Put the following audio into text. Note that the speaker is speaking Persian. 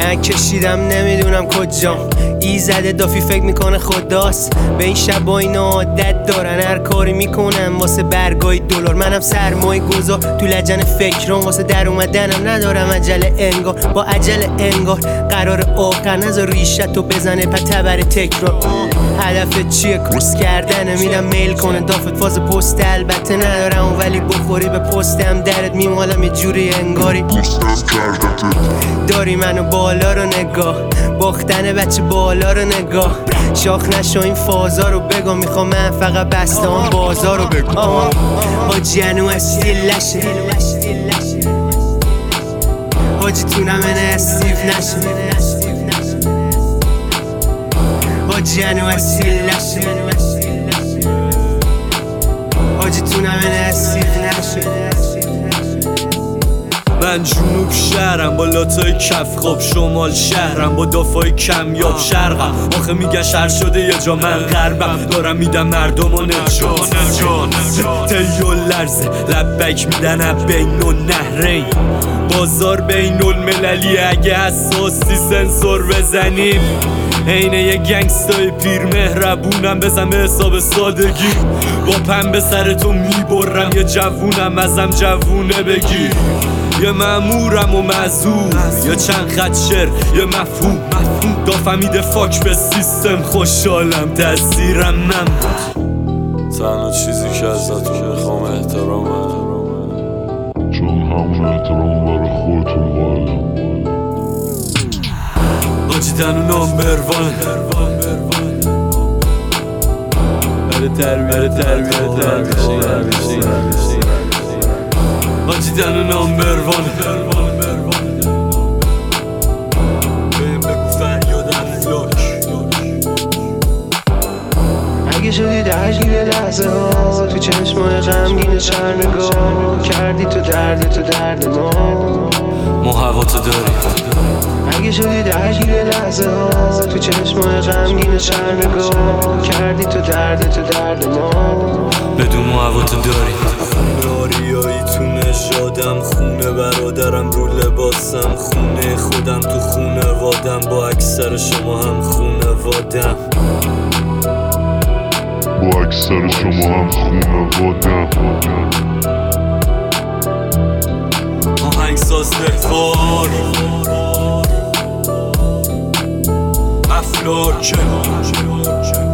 نکشیدم نمیدونم کجام. ایزده دافی فکر میکنه خداست. به این شب با این عادت دارن هر کاری میکنم واسه برگای دلار. منم سرمایه گذار تو لجن فکرام، واسه در اومدنم ندارم عجله انگار. با عجله انگار قرار آخر نذار ریشتو بزنه پتبر تکرار. هدف چیه؟ کورس کردنه. میدم میل کنه دافت فاز پست البته ندارم، ولی بخوری به پستم درت میمالم یه جوری انگاری داری منو بالا رو نگاه. باختن بچه بالا رو نگاه. شاخ نشو این فازا رو بگو، میخوام من فقط بسته هم بازار رو بگو. حاجی انو استیلشه، حاجی تونم من استیف نشه. حاجی انو استیلشه، حاجی تونم من استیف نشه. من جنوب شهرم با لاتای کف خواب، شمال شهرم با دافای کمیاب شرقم. آخه میگن شهر شده یه جا من غربم، دارم میدم مردم و نجات. تیو لرزه لبک میدن بین و نهرین، بازار بین المللی اگه حساسی سنسور بزنیم. اینه یه گنگستای پیر مهربونم، بزن به حساب سادگی. با پنبه سرتو میبرم، یه جوونم ازم جوونه بگیر. یه مأمورم و معذور، یه چند خط شعر، یه مفهوم. دافم میده فاک به سیستم، خوشحالم تأثیرم نمود. تنها چیزی که ازتون میخوام احترامه، چون همون احترام برای خودتون قائلم. حاجی تنو نامبر وان، برای تربیت حاجی تنو نامبر وان. بهم بگو فریاد افلاک. اگه شدی درگیر لحظه ها، تو چشمای غمگین چر نگاه کردی تو درد ما. ما هوا تو داریم. اگه شدی درگیر لحظه ها، تو چشمای غمگین چر نگاه کردی تو درد ما. بدون ما هوا تو داریم. آریایی تو نژادم، خونه برادرم رو لباسم، خونه خودم تو خونه وادم، با اکثر شما هم خونه وادم. با اکثر شما هم خونه وادم. آهنگساز بخوار افلاک.